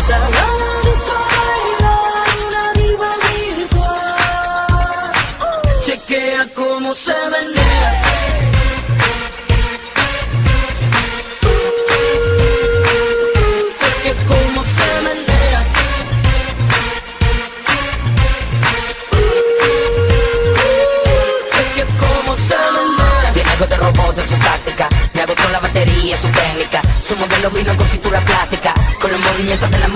Salada disco baila una diva virtual. Chequea cómo se menea. Chequea cómo se menea. Chequea cómo se menea. Tiene algo de robot en su táctica. Me agotó la batería, su técnica. Su modelo vino con cintura plástica. Con los movimientos de la